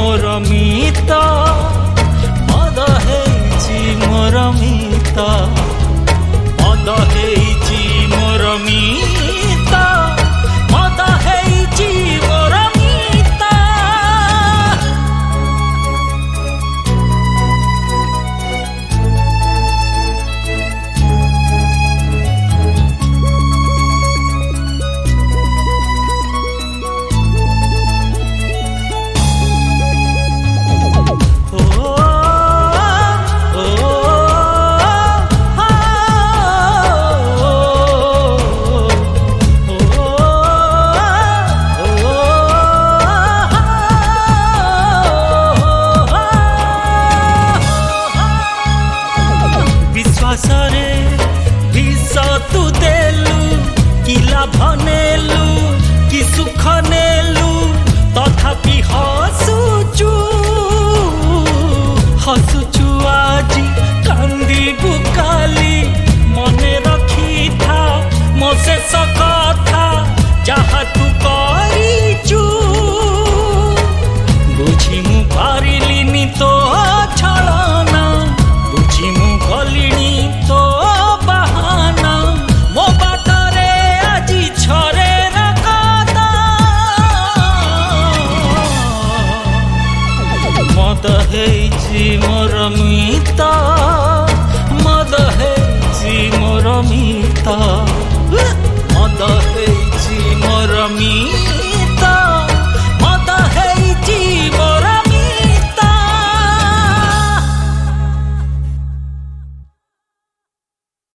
मोर मित मद हेछि मोर मित मद हेछि मोर मित मद हेछि मोर मित विश्वासरे विष तू देलु कि लाभ नेलु कि सुख नेलु तथापि हसुचु हसुचु आजी कांदिबु काली मने रखी था मो शेष कथा जहा तू करिचु बुझी मु पारिलिनी तो छलना बुझी मु गलिनी तो बहाना मो बाटरे आजी छरे रकाता मद हेछि मोर मित मद हेछि मोर मित मद हेछि मोर मित